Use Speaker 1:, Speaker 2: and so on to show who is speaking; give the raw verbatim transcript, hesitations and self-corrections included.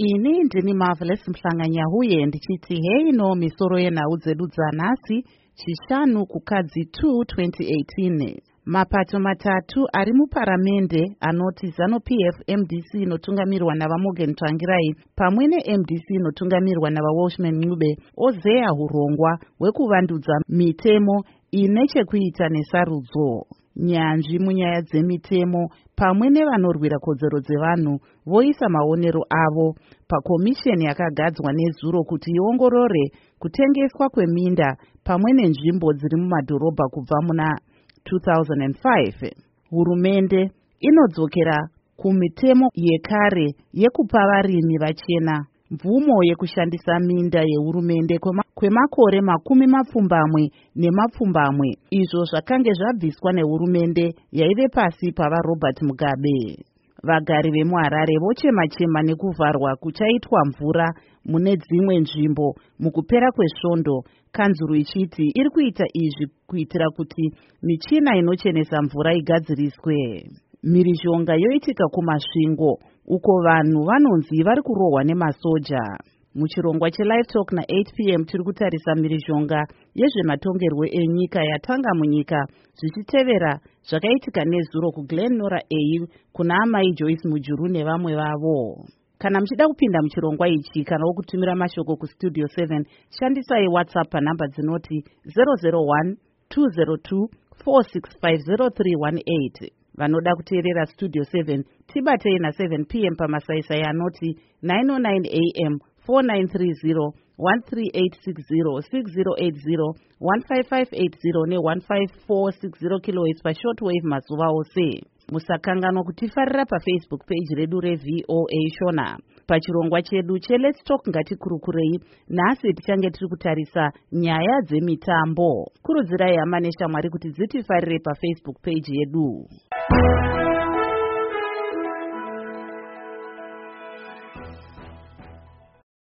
Speaker 1: Ini ndini Marvelous Mhlanganyahuye ndichiti hei no misoro yenhau dzedu dzanhasi chishanu kukadzi two twenty eighteen. Mapato matatu ari muparamende anoti ZANU-P F M D C inotungamirwa navaMorgan Tsvangirai pamwe ne-M D C inotungamirwa navaWalshman Ncube ozeya hurongwa hwekuvandudza mitemo ine chekuita nesarudzo. Nyanzvi munyaya dzemitemo pamwe nevanorwira kodzero dzevanhu voisa maonero avo pakomisheni yakagadzwa nezuro kuti iongorore kutengeswa kweminda pamwe nenzvimbo dziri mumadhorobha kubva muna two thousand five. Hurumende inodzokera kumitemo yekare yekupa varimi vachena mvumo yekushandisa minda yehurumende kwemakore makumi mapfumbamwe nemapfumbamwe, izvo zvakange zvabviswa nehurumende yaive pasi pavaRobert Mugabe. Vagari vemuHarare vochema-chema nekuvharwa kuchaitwa mvura mune dzimwe nzvimbo mukupera kwesvondo, kanzuru ichiti iri kuita izvi kuitira kuti michina inochenesa mvura igadziriswe. Mhirizhonga yoitika kumasvingo uko vanhu vanonzi vari kurohwa nemasoja. Muchirongwa cheLive Talk na eight p m tiri kutarisa mhirizhonga yezvematongerwo enyika yatanga munyika zvichitevera zvakaitika nezuro kuGlen Norah A kuna amai Joyce Mujuru nevamwe vavo. Kana muchida kupinda muchirongwa ichi kana wokutumira mashoko kustudio seven, shandisai WhatsApp panhamba dzinoti zero zero one two zero two four six five zero three one eight. Vanoda kuteerera Studio seven tibatei na seven p m pamasaisai anoti nine oh nine a m four nine three zero one three eight six zero six zero eight zero one five five eight zero ne one five four six zero kilohertz pashortwave mazuva ose. Musakanganwa kutifarira paFacebook page redu reV O A Shona. Pachirongwa chedu cheLet's Talk ngatikurukurei, nhasi tichange tiri kutarisa nyaya dzemitambo. Kurudzirai hama neshamwari kuti dzitifarire paFacebook page yedu.